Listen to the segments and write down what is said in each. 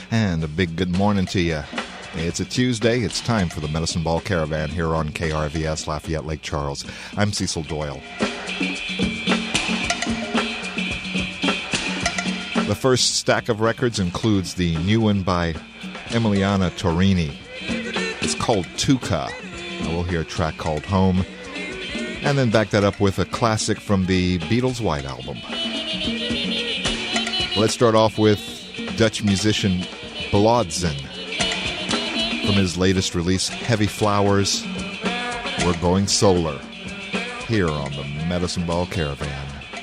And a big good morning to you. It's a Tuesday. It's time for the Medicine Ball Caravan here on KRVS Lafayette Lake Charles. I'm Cecil Doyle. The first stack of records includes the new one by Emiliana Torini. It's called Tuca. We'll hear a track called Home. And then back that up with a classic from the Beatles' White Album. Let's start off with Dutch musician Blauwdzen. From his latest release, Heavy Flowers, We're Going Solar, here on the Medicine Ball Caravan.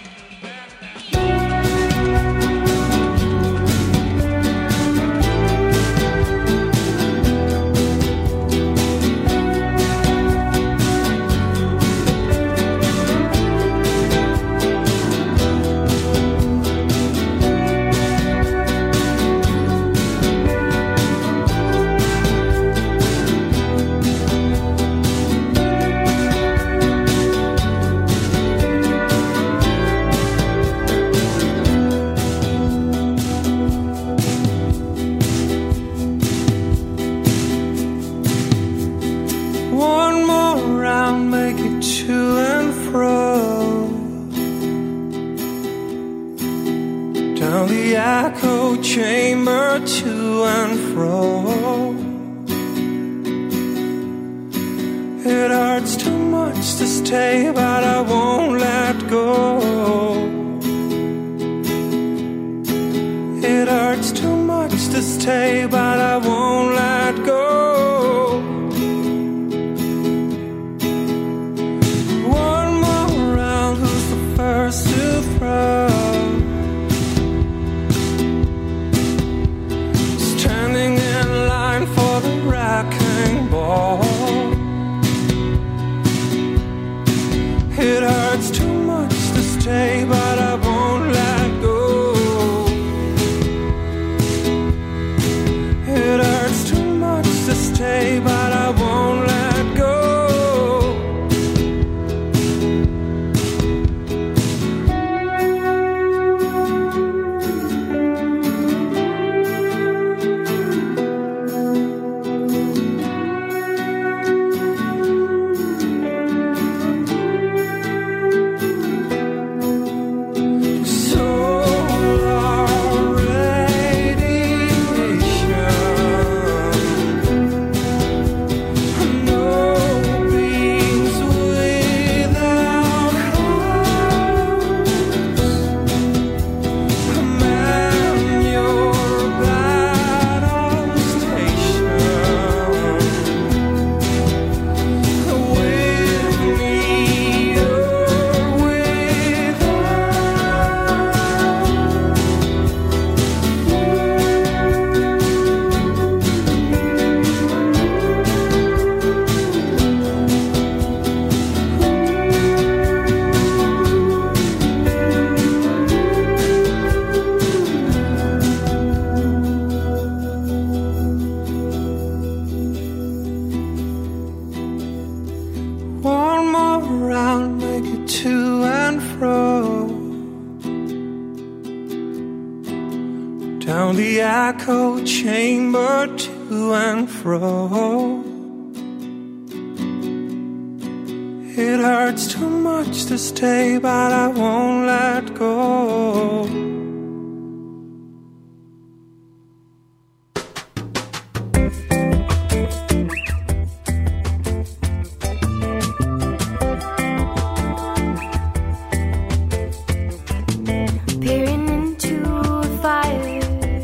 Stay, but I won't let go. Peering into a fire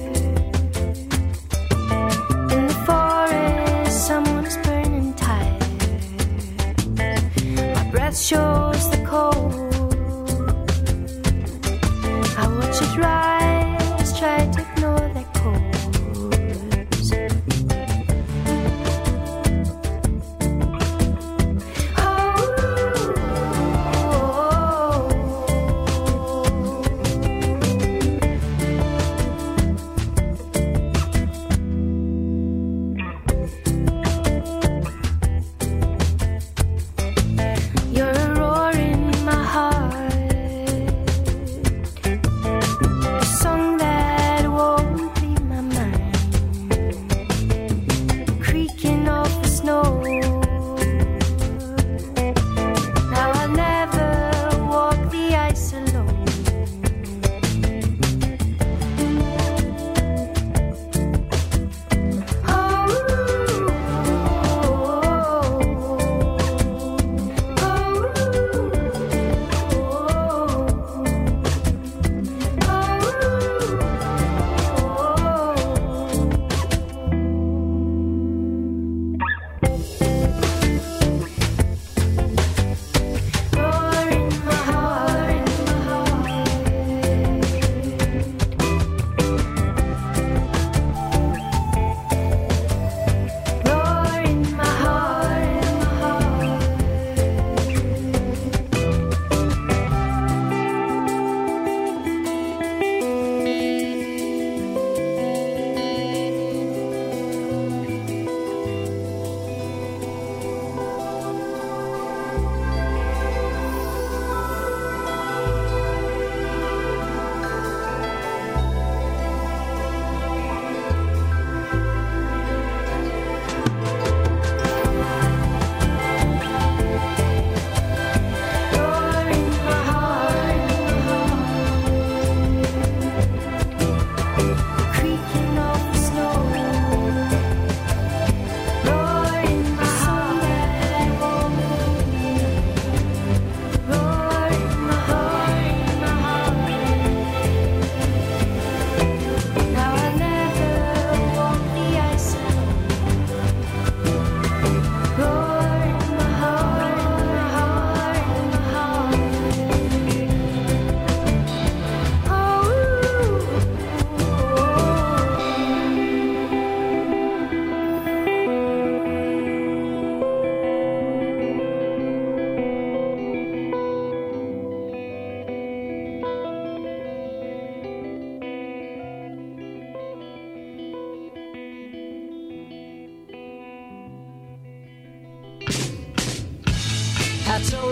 in the forest, someone's burning tired. My breath shows the cold. I watch it rise, try to ignore that cold. You're a roar in my heart.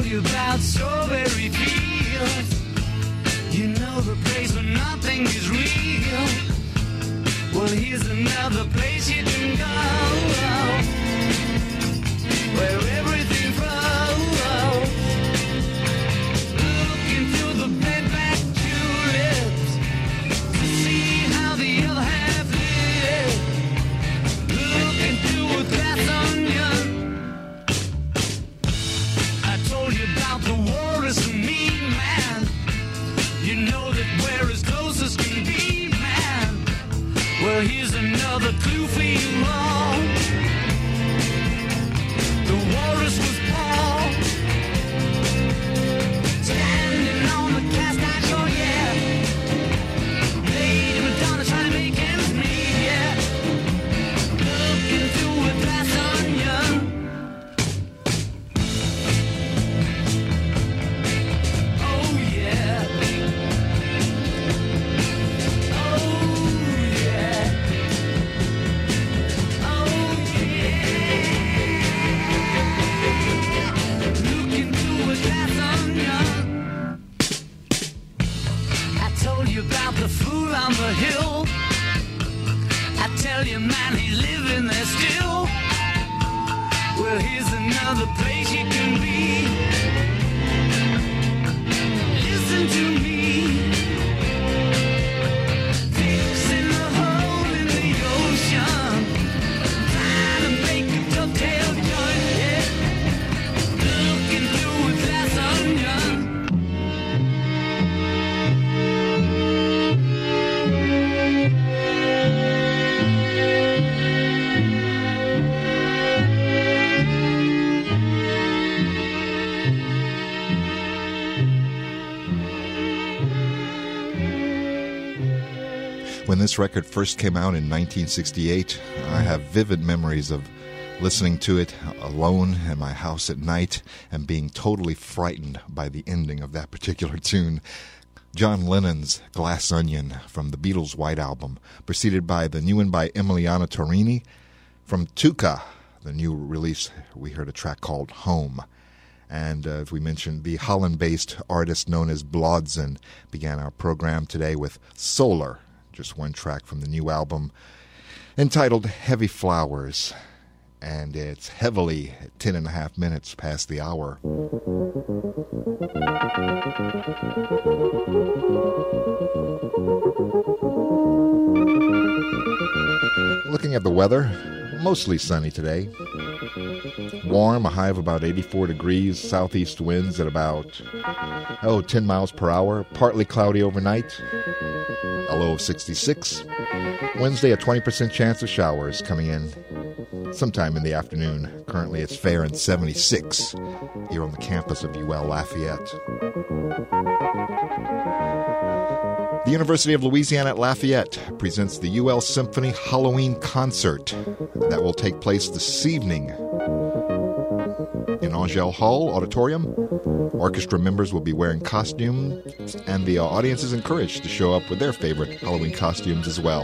you about strawberry fields. You know the place where nothing is real. Well, here's another place you can go, where everything flows. Look into the bed-back tulips to see how the other half lives. Look into a glass onion. I told you about the war is a mean man. You know that we're as close as can be, man. Well, here's another clue for you all. The walrus was Paul, standing on the cast iron shore, yeah. Lady Madonna trying to make ends meet, yeah. Look into a glass onion. Oh yeah. Oh yeah. Oh yeah. Look into a glass onion. I told you about the fool on the hill. I tell you, man, he's living there still. Well, here's another place you can be. Listen to me. Fixing the hole in the ocean. Trying to make a dovetail joint, yeah. Looking through a glass onion. When this record first came out in 1968, I have vivid memories of listening to it alone in my house at night and being totally frightened by the ending of that particular tune. John Lennon's Glass Onion from the Beatles' White Album, preceded by the new one by Emiliana Torrini. From Tuca, the new release, we heard a track called Home. And as we mentioned, the Holland-based artist known as Blodzen began our program today with Solar, just one track from the new album entitled Heavy Flowers. And it's heavily 10.5 minutes past the hour. Looking at the weather, mostly sunny today. Warm, a high of about 84 degrees, southeast winds at about 10 miles per hour, partly cloudy overnight, a low of 66. Wednesday, a 20% chance of showers coming in sometime in the afternoon. Currently it's fair and 76 here on the campus of UL Lafayette. The University of Louisiana at Lafayette presents the UL Symphony Halloween Concert that will take place this evening in Angell Hall Auditorium. Orchestra members will be wearing costumes, and the audience is encouraged to show up with their favorite Halloween costumes as well.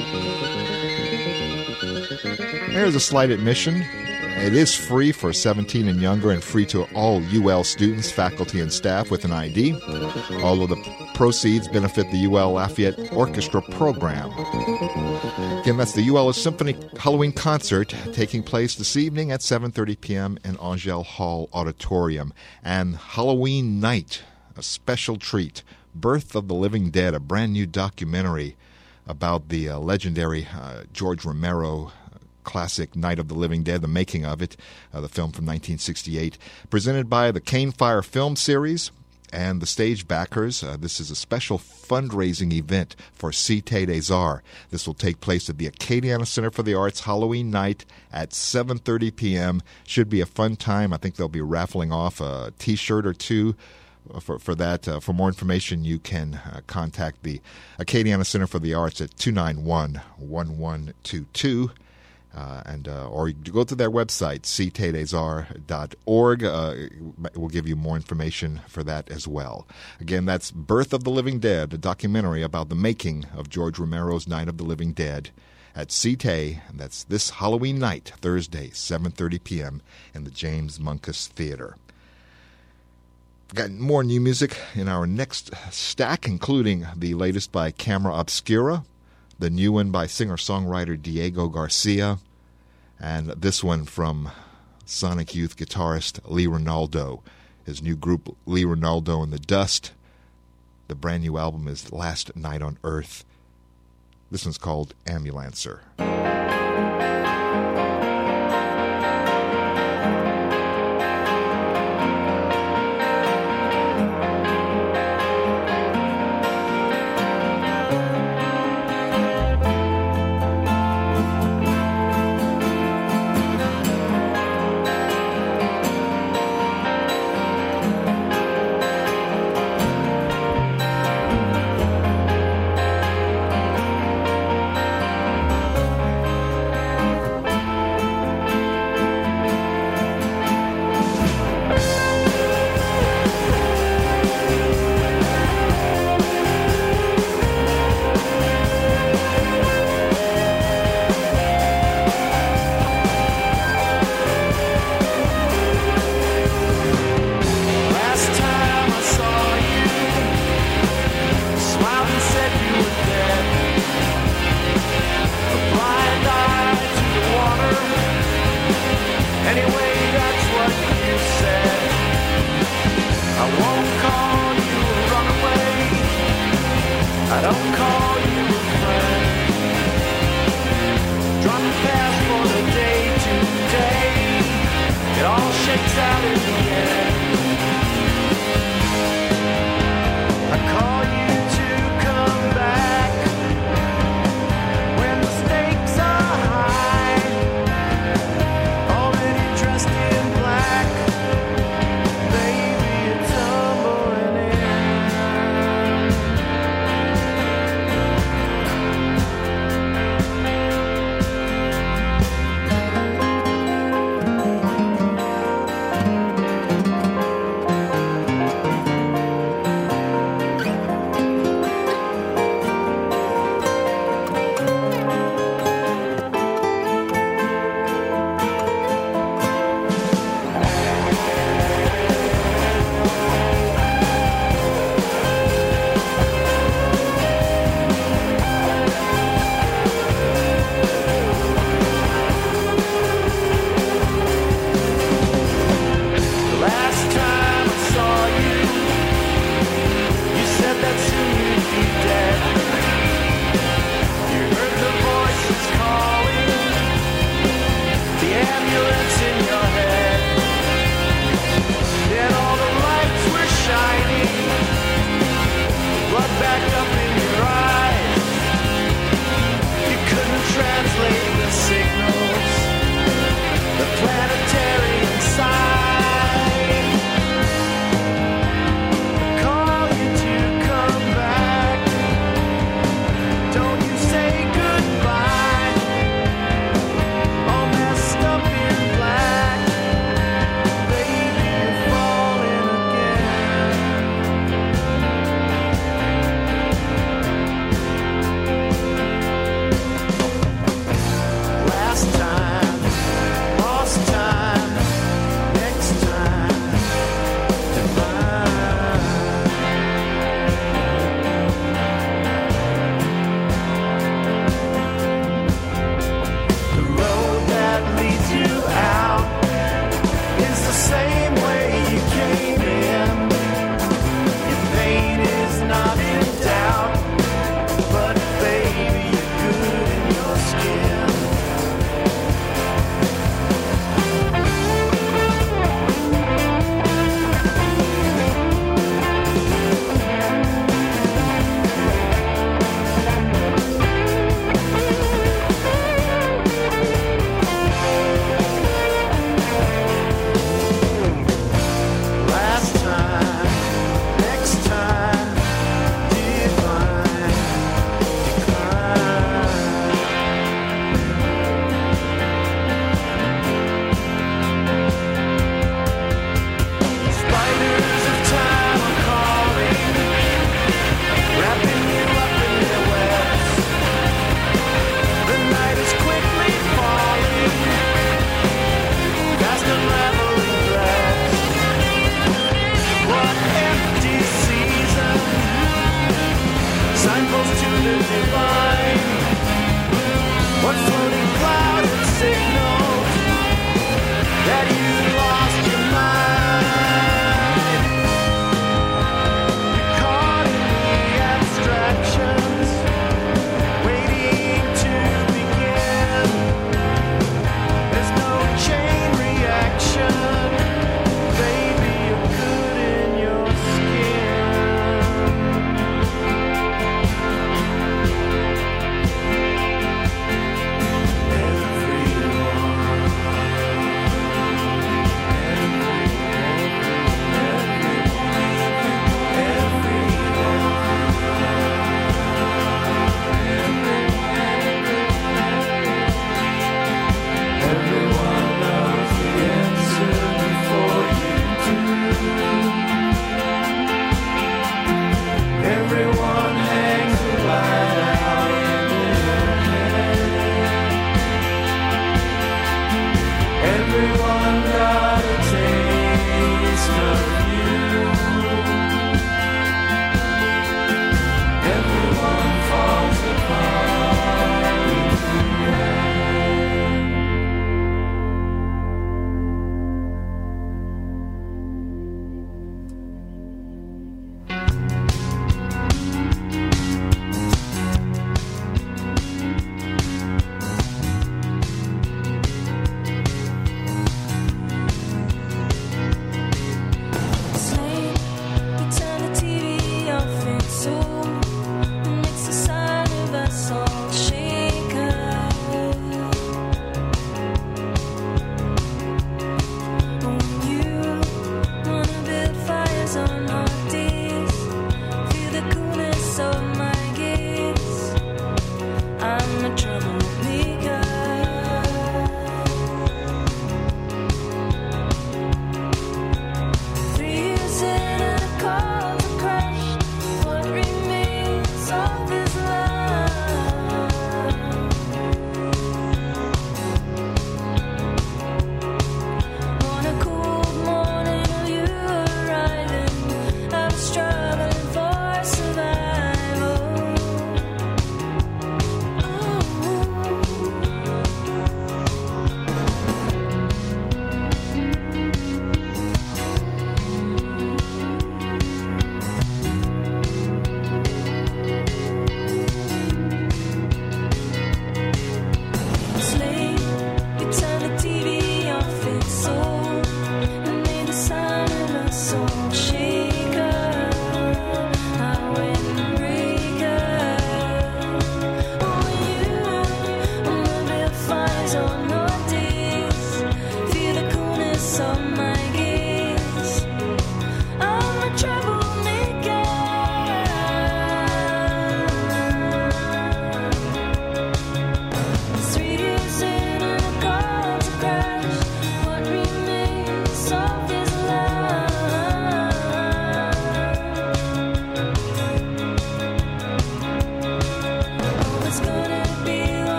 There's a slight admission. It is free for 17 and younger and free to all UL students, faculty, and staff with an ID. All of the proceeds benefit the UL Lafayette Orchestra program. Again, that's the UL Symphony Halloween Concert taking place this evening at 7:30 p.m. in Angell Hall Auditorium. And Halloween night, a special treat, Birth of the Living Dead, a brand new documentary about the legendary George Romero classic Night of the Living Dead, the making of it, the film from 1968, presented by the Cane Fire Film Series and the stage backers. This is a special fundraising event for Cité des Arts. This will take place at the Acadiana Center for the Arts Halloween night at 7:30 p.m. Should be a fun time. I think they'll be raffling off a T-shirt or two for that. For more information, you can contact the Acadiana Center for the Arts at 291-1122. Or you go to their website, citedesarts.org. We'll give you more information for that as well. Again, that's Birth of the Living Dead, a documentary about the making of George Romero's Night of the Living Dead at Cité, and that's this Halloween night, Thursday, 7:30 p.m. in the James Munkus Theater. Got more new music in our next stack, including the latest by Camera Obscura, the new one by singer-songwriter Diego Garcia, and this one from Sonic Youth guitarist Lee Ronaldo. His new group, Lee Ronaldo and the Dust. The brand new album is Last Night on Earth. This one's called Ambulancer. signpost to the divine. What floating cloud had signaled that you lost your mind? You're caught in the abstractions, waiting to begin. There's no chain reaction, baby, you're good in your skin.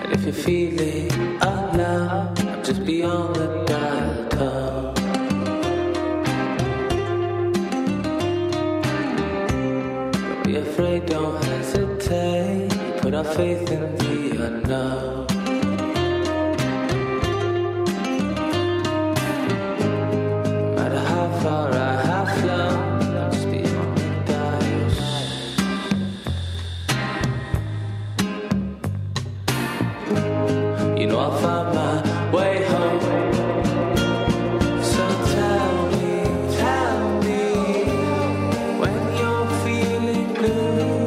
If you're feeling alive, just be on the dial tone. Don't be afraid, don't hesitate. Put our faith in the unknown. No matter how far I have flown, just be on the dial. You know I'll find my way home. So tell me when you're feeling blue.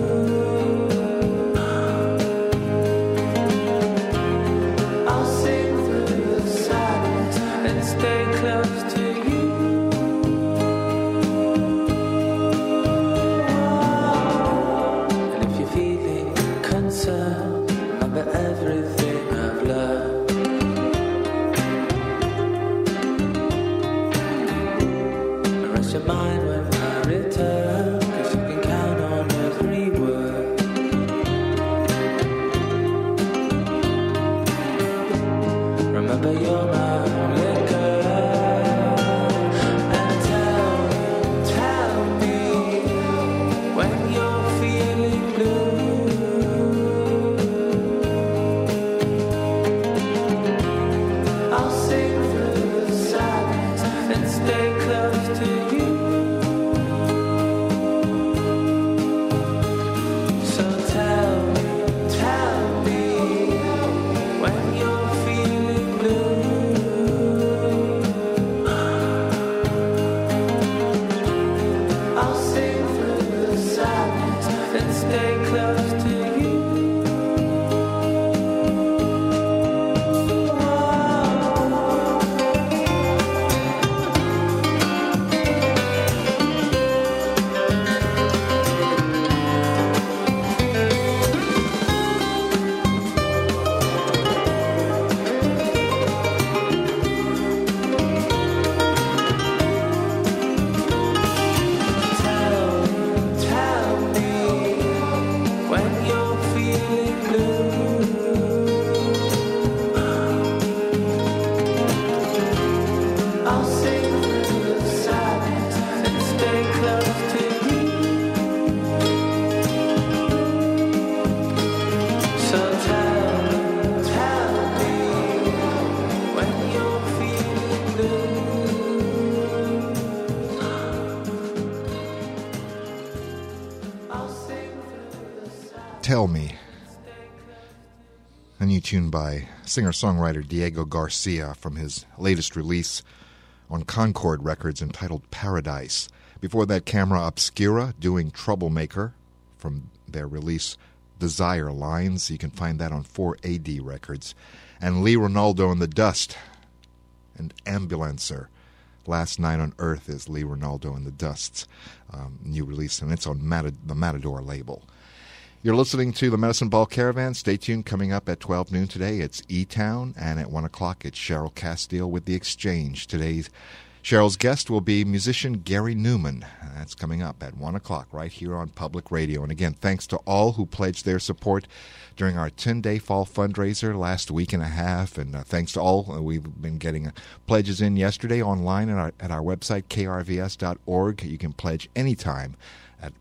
I'll sing through the silence and stay close to you. And if you're feeling concerned, remember everything I've learned. Rest your mind when I return, 'cause you can count on every word. Remember you're my only girl. And tell me when you're feeling blue. I'll sing through the silence and stay close to you. So tell me when you're feeling blue. I'll sing through the silence and stay close to you. Tell me when you're feeling blue. I'll sing through the silence and stay close to you. So tell me when you're feeling blue. I'll sing through the silence. Tell Me. A new tune by singer-songwriter Diego Garcia from his latest release on Concord Records entitled Paradise. Before that, Camera Obscura doing Troublemaker from their release Desire Lines. You can find that on 4AD Records. And Lee Ronaldo and the Dust and Ambulancer. Last Night on Earth is Lee Ronaldo and the Dust's new release, and it's on the Matador label. You're listening to the Medicine Ball Caravan. Stay tuned. Coming up at 12 noon today, it's E-Town, and at 1 o'clock, it's Cheryl Castile with The Exchange. Today's Cheryl's guest will be musician Gary Newman. That's coming up at 1 o'clock right here on Public Radio. And again, thanks to all who pledged their support during our 10-day fall fundraiser last week and a half. And thanks to all. We've been getting pledges in yesterday online at our website, krvs.org. You can pledge anytime at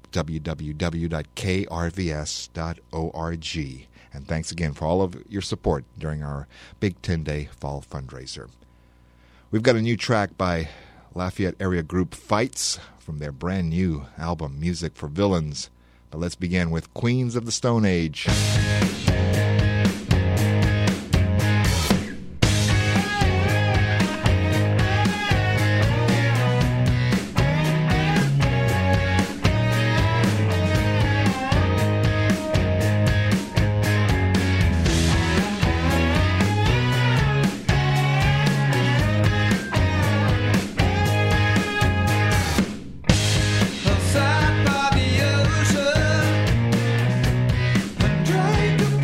www.krvs.org. And thanks again for all of your support during our big 10-day fall fundraiser. We've got a new track by Lafayette area group Fights from their brand new album, Music for Villains. But let's begin with Queens of the Stone Age. Outside by the ocean, and drink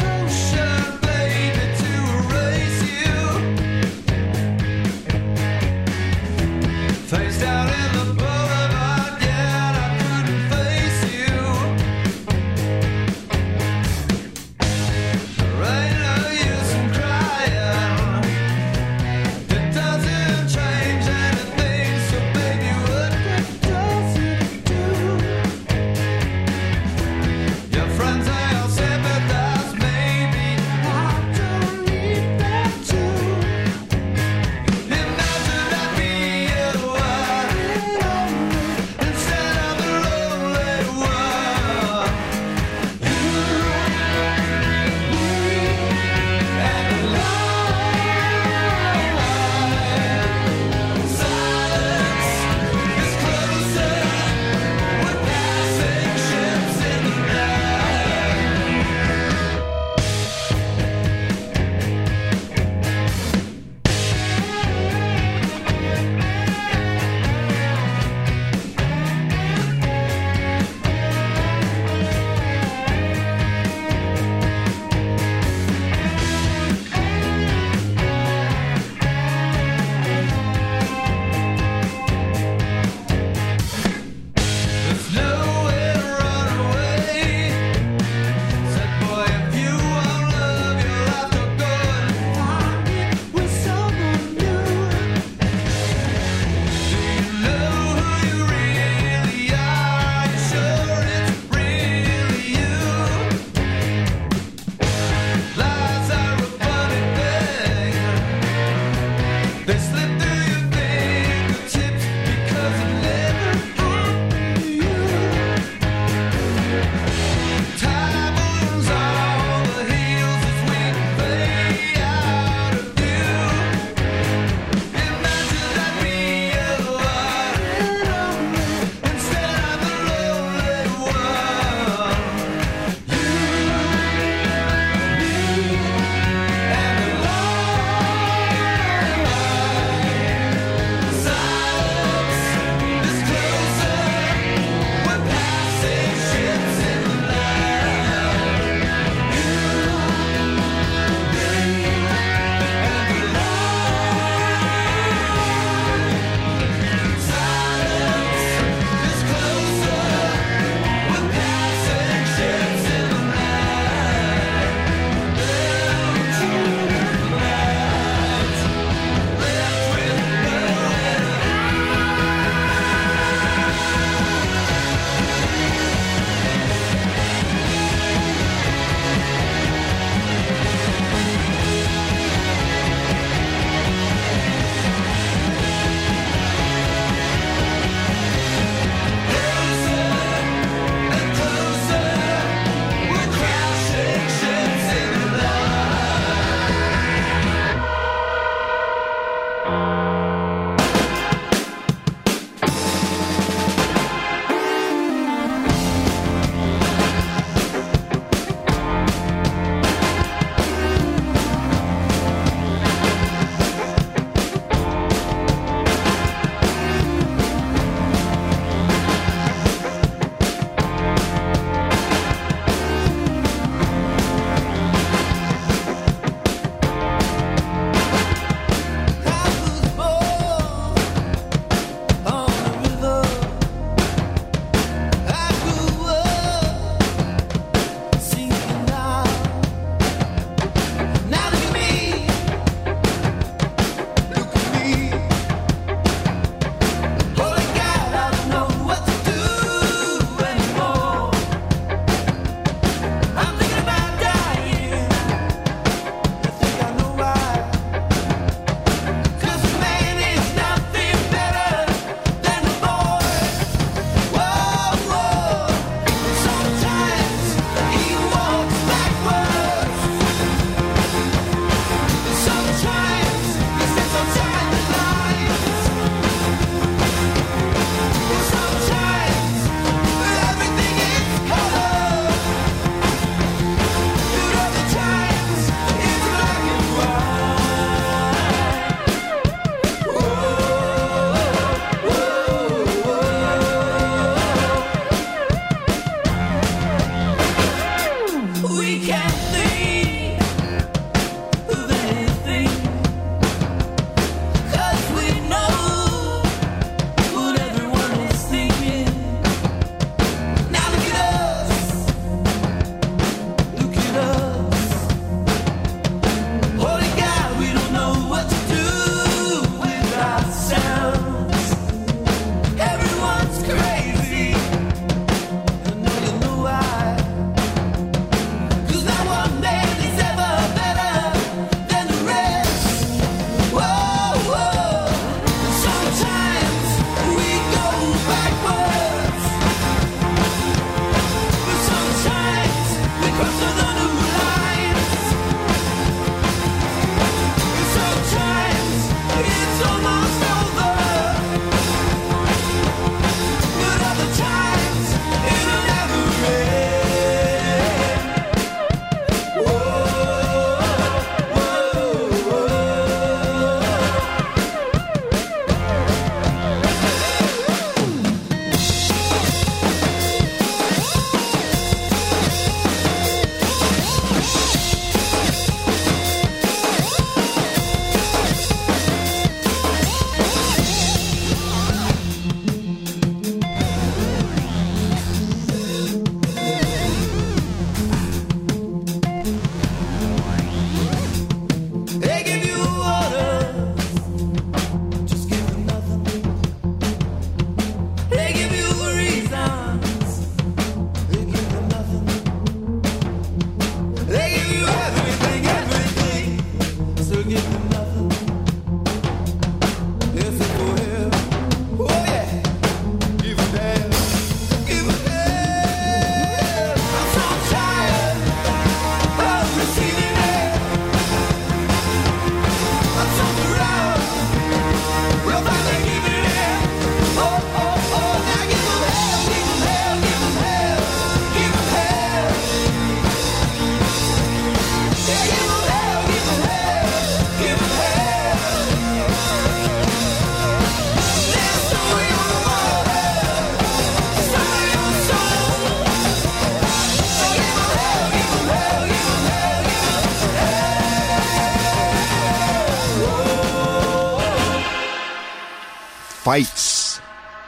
Fights.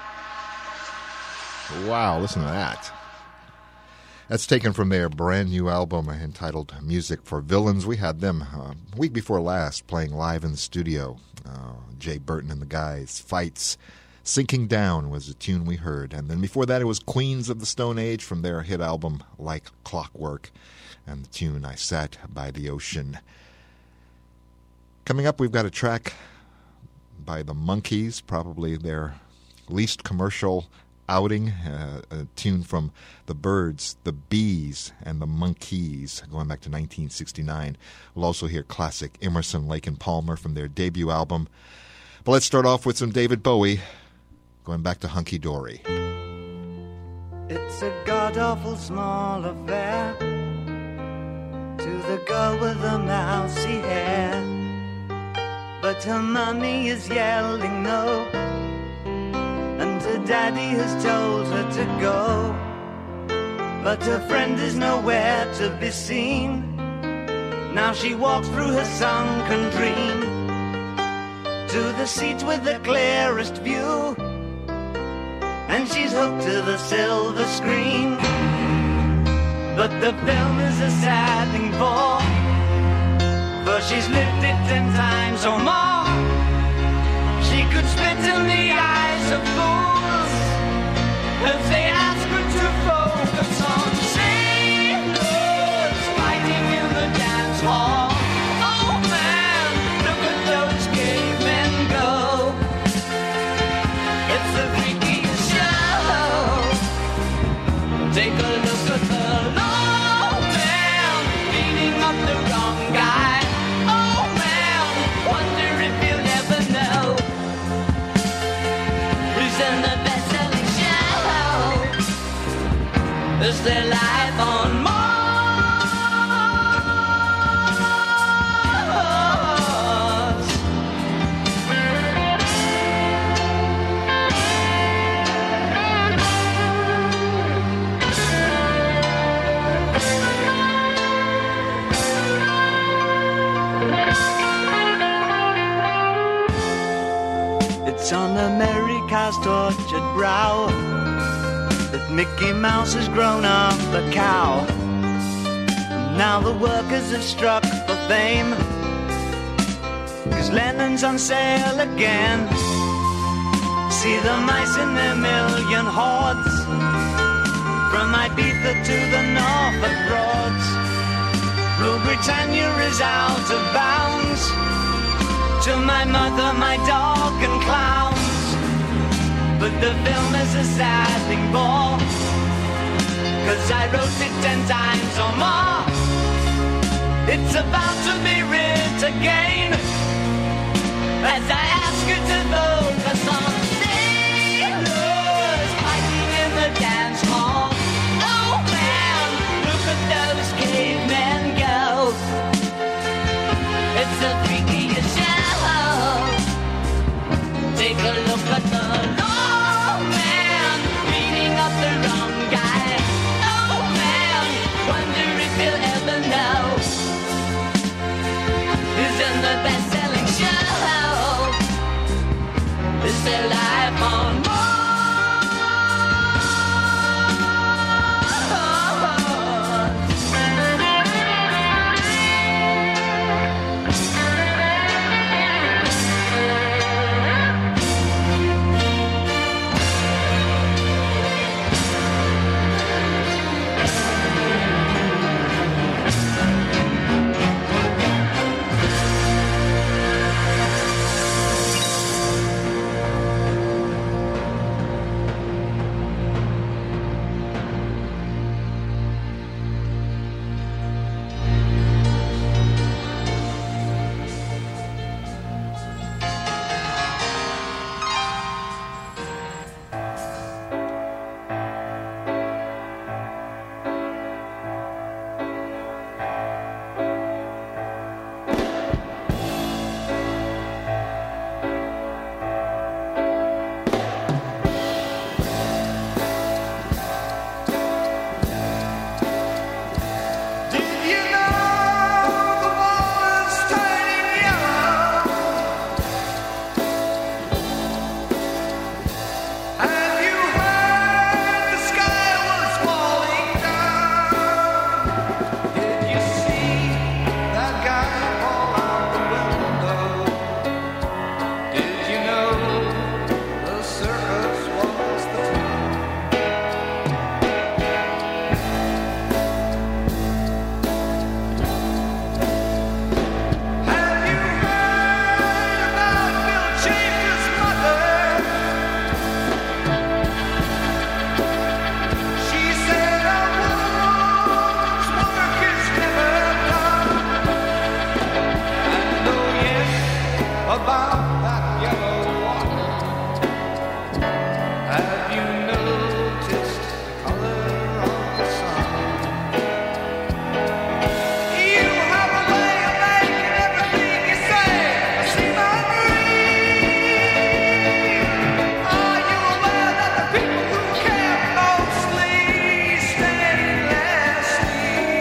Wow, listen to that. That's taken from their brand new album entitled Music for Villains. We had them week before last playing live in the studio. Jay Burton and the guys. Fights. Sinking Down was the tune we heard. And then before that it was Queens of the Stone Age from their hit album Like Clockwork. And the tune I Sat by the Ocean. Coming up, we've got a track by the Monkees, probably their least commercial outing, a tune from the Byrds, the Bees, and the Monkees, going back to 1969. We'll also hear classic Emerson, Lake and Palmer from their debut album. But let's start off with some David Bowie, going back to Hunky Dory. It's a god-awful small affair to the girl with the mousy hair, but her mummy is yelling no, and her daddy has told her to go, but her friend is nowhere to be seen. Now she walks through her sunken dream to the seat with the clearest view, and she's hooked to the silver screen. But the film is a sad thing for she's lived it 10 times or more. She could spit in the eyes of fools if they ask her to focus on sailors fighting in the dance hall. Oh man, look at those cavemen go. It's the freakiest show. Take a look at the low man beating up the wrong guy. Oh man, wonder if you'll ever know who's in the best-selling show. Is their life on Mars? It's on America's tortured brow that Mickey Mouse has grown up a cow. And now the workers have struck for fame, 'cause Lennon's on sale again. See the mice in their million hordes, from Ibiza to the Norfolk Broads. Rule Britannia is out of bounds, to my mother, my dog and clowns. But the film is a sad thing for, 'cause I wrote it 10 times or more. It's about to be writ again, as I ask you to focus on sailors fighting in the dance hall. Oh man, look at those cavemen go. It's a freakiest show. Take a look at the low man beating up the wrong guy. Oh man, wonder if you'll ever know who's in the best-selling show. Is their life on Mars? about that yellow water? Have you noticed the color of the sun? You have a way of making everything you say seem unreal. Are you aware that the people who care mostly stainlessly?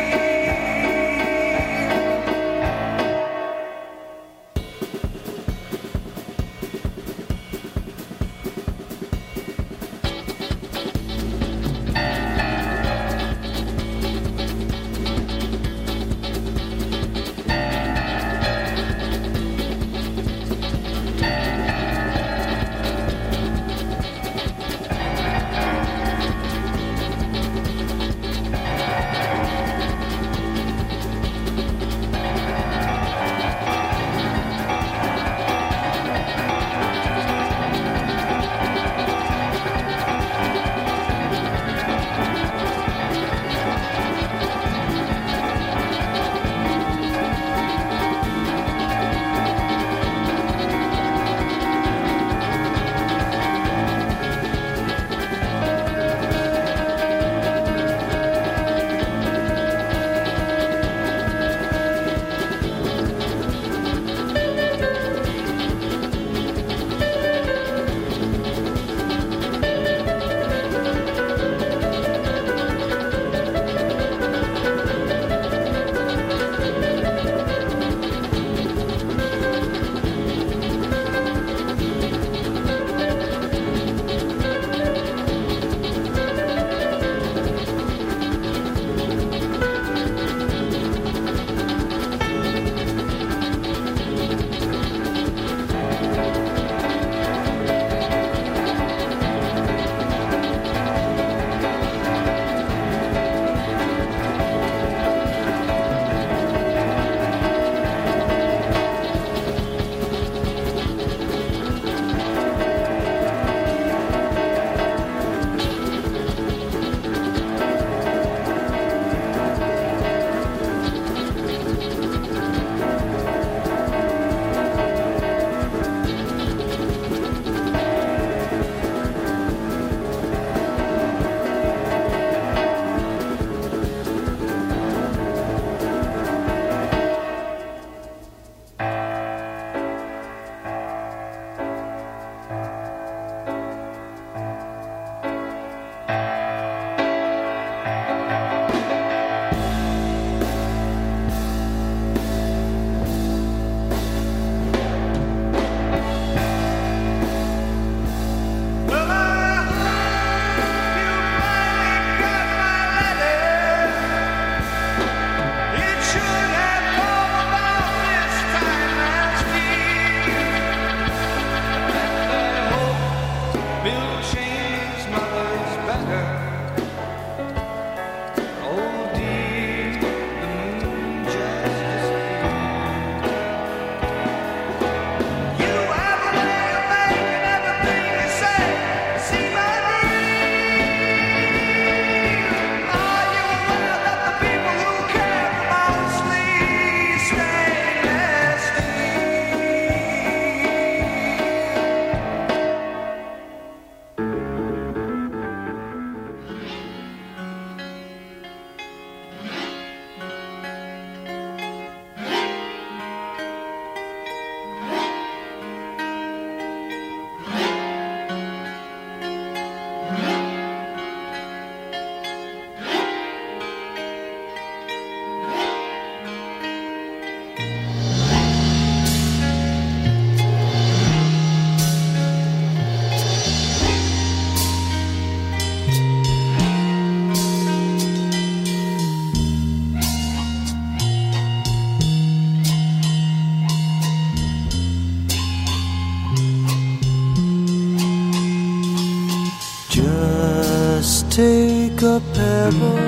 Take a pebble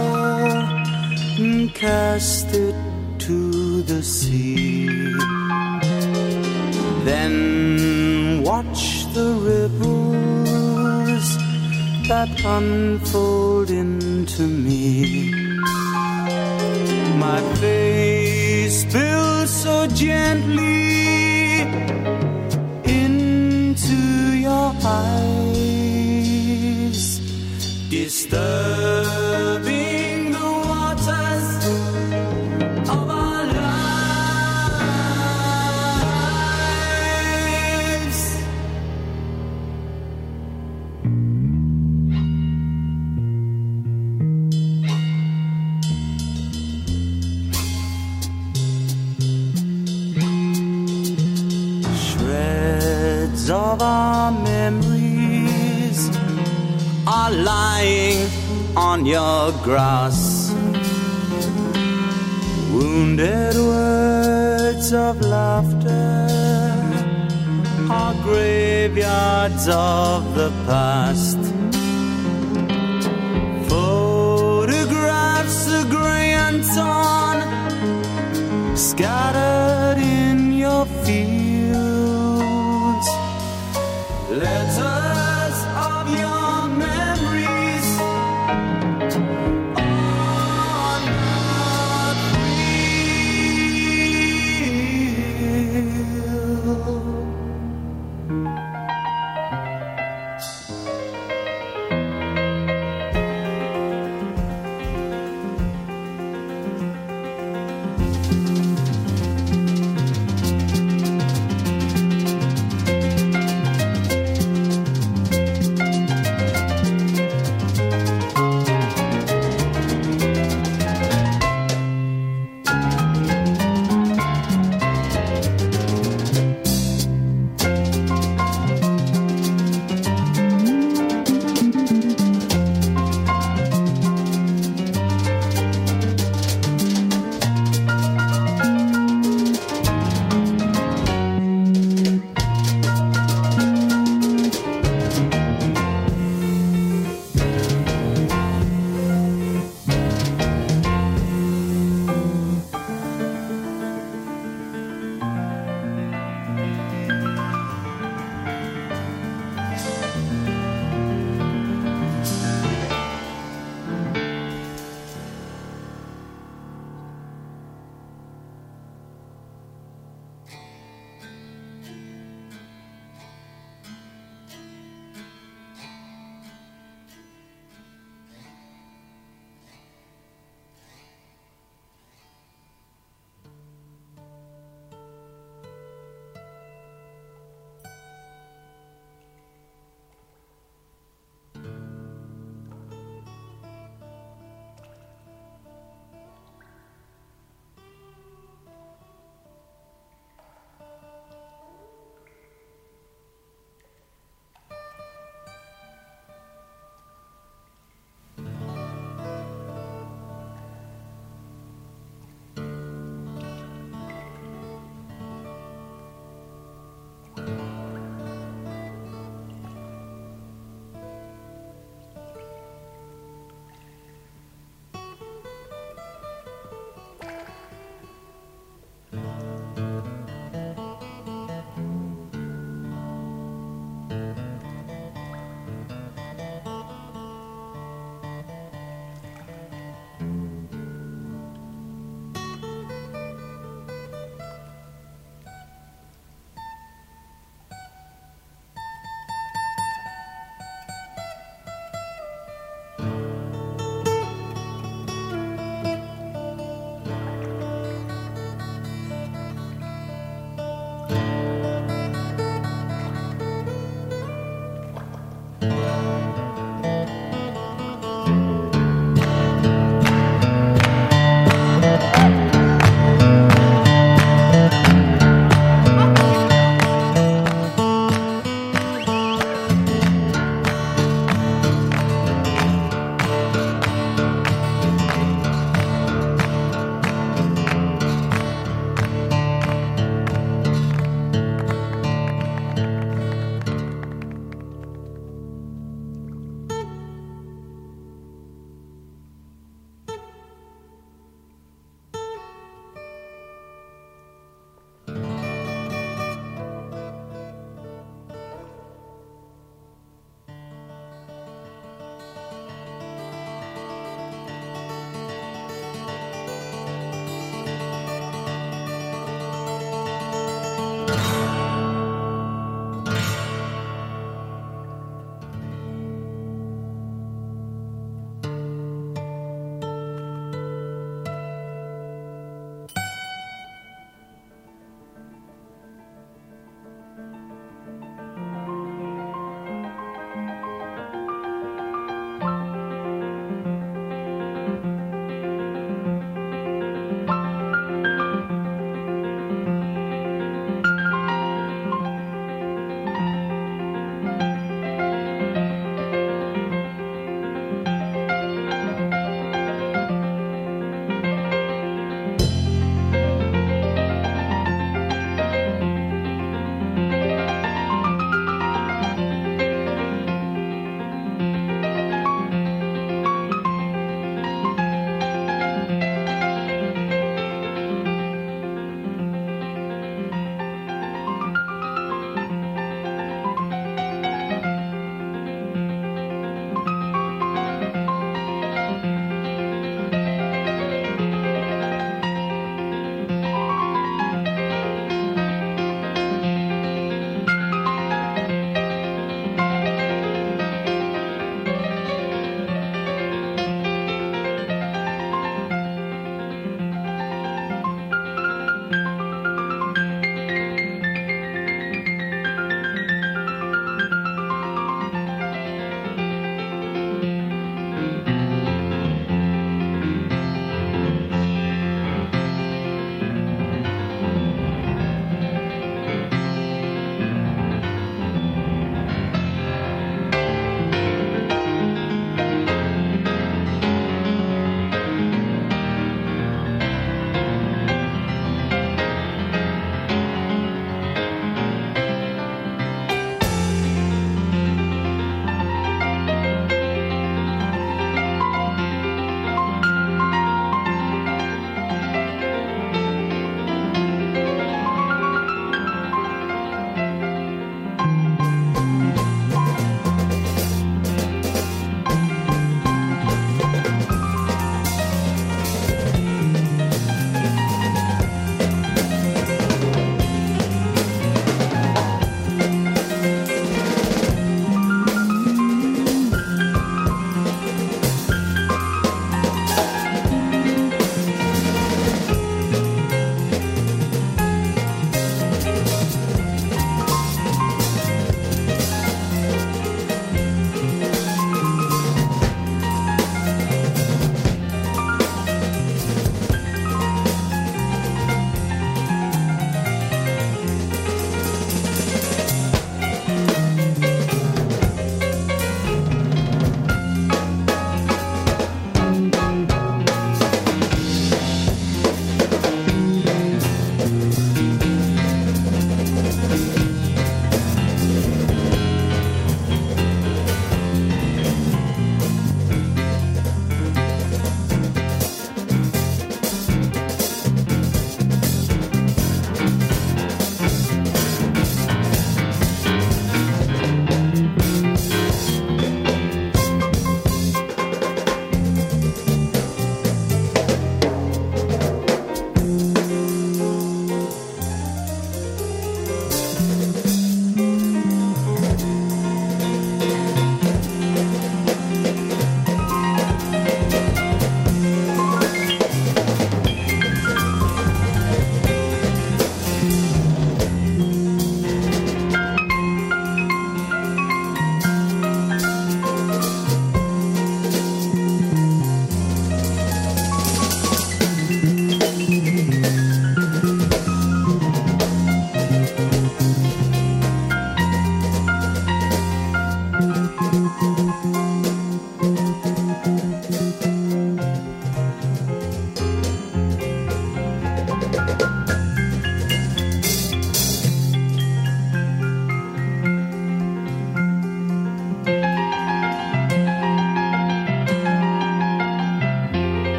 and cast it to the sea. Then watch the ripples that unfold into me. My face spills so gently hives, disturbing the waters of our lives. Shreds of our memories are lying on your grass. Wounded words of laughter are graveyards of the past. Photographs of grey and torn, scattered in your fields. Letters of your memories are not real.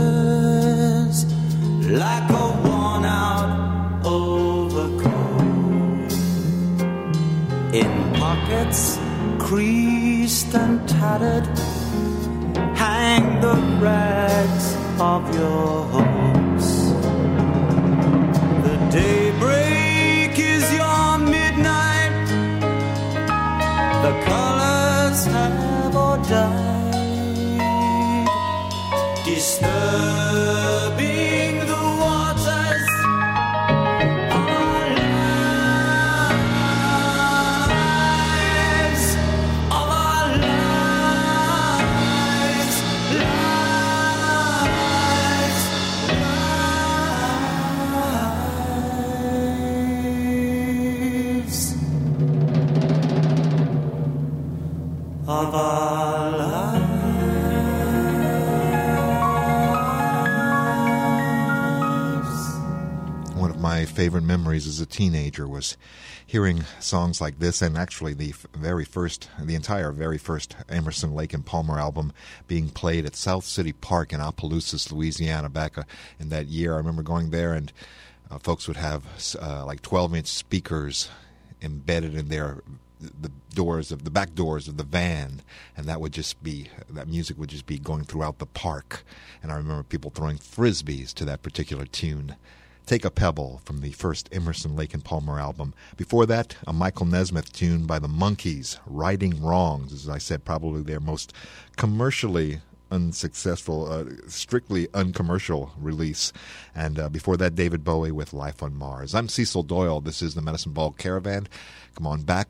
shivers like a worn-out overcoat. In pockets creased and tattered hang the rags of your hopes. The daybreak is your midnight. The colors have all died, disturbing the waters of our lives, of our lives, lives of our lives. One of my favorite memories as a teenager was hearing songs like this, and actually the entire very first Emerson, Lake and Palmer album being played at South City Park in Opelousas, Louisiana, back in that year. I remember going there, and folks would have like 12-inch speakers embedded in the back doors of the van, and that music would just be going throughout the park. And I remember people throwing frisbees to that particular tune. Take a Pebble from the first Emerson, Lake and Palmer album. Before that, a Michael Nesmith tune by the Monkees, Righting Wrongs. As I said, probably their most commercially unsuccessful, strictly uncommercial release. And before that, David Bowie with Life on Mars. I'm Cecil Doyle. This is the Medicine Ball Caravan. Come on back.